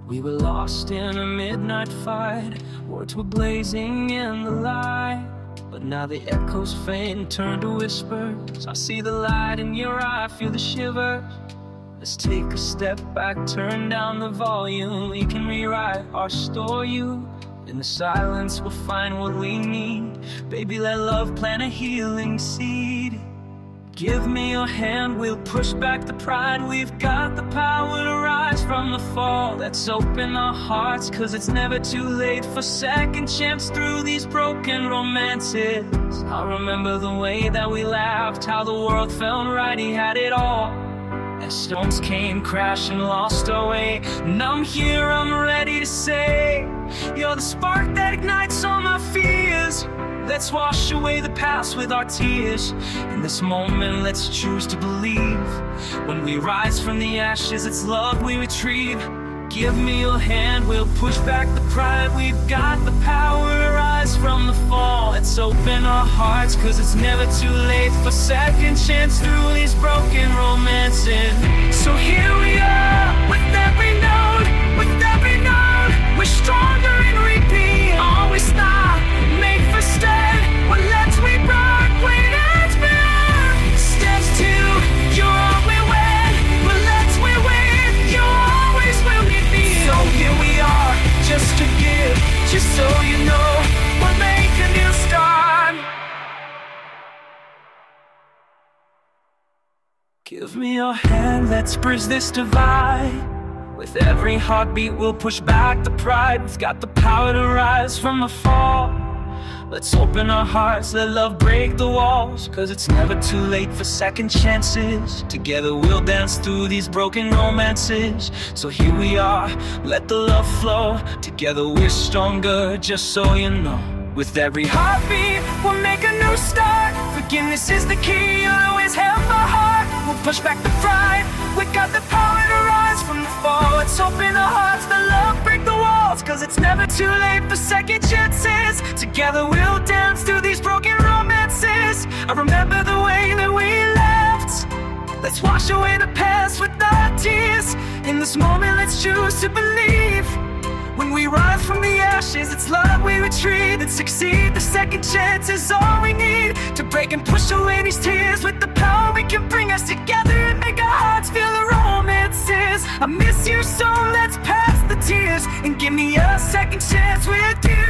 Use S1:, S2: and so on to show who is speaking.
S1: We were lost in a midnight fight, words were blazing in the light. But now the echoes faint, turn to whispers. I see the light in your eye, feel the shivers. Let's take a step back, turn down the volume. We can rewrite our story. In the silence we'll find what we need. Baby, let love plant a healing seed. Give me your hand, we'll push back the pride. We've got the power to rise from the fall. Let's open our hearts, cause it's never too late for second chance through these broken romances. I remember the way that we laughed, how the world felt right, he had it all. As storms came crashing, lost our way. And I'm here, I'm ready to say, you're the spark that ignites all my fears. Let's wash away the past with our tears. In this moment, let's choose to believe. When we rise from the ashes, it's love we retrieve. Give me your hand, we'll push back the pride. We've got the power to rise from the fall. Let's open our hearts, cause it's never too late for second chance through these broken romances. So here we are, with every note, we're stronger in repeat. Always stop, make for stand. What lets we rock when it's beyond. Steps two, you're all we win. What lets we win, you always will be. So here we are, just to give, just so you know, we'll make a new start. Give me your hand, let's bridge this divide. With every heartbeat we'll push back the pride. We've got the power to rise from the fall. Let's open our hearts, let love break the walls. Cause it's never too late for second chances. Together we'll dance through these broken romances. So here we are, let the love flow. Together we're stronger, just so you know. With every heartbeat, we'll make a new start. Forgiveness is the key, you'll always have my heart. We'll push back the pride, we got the power to rise from the fall. Let's open our hearts, let love break the walls. Cause it's never too late for second chances. Together we'll dance through these broken romances. I remember the way that we left. Let's wash away the past with our tears. In this moment let's choose to believe. When we rise from the ashes, it's love we retrieve. And succeed, the second chance is all we need. To break and push away these tears. With the power we can bring us together and make our hearts feel the romances. I miss you so let's pass the tears. And give me a second chance with you.